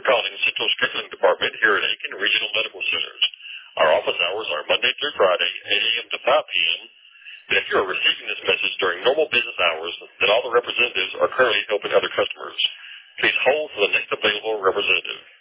calling Central Scheduling Department here at Aiken Regional Medical Centers. Our office hours are Monday through Friday, 8 a.m. to 5 p.m. And if you are receiving this message during normal business hours, then all the representatives are currently helping other customers. Please hold for the next available representative.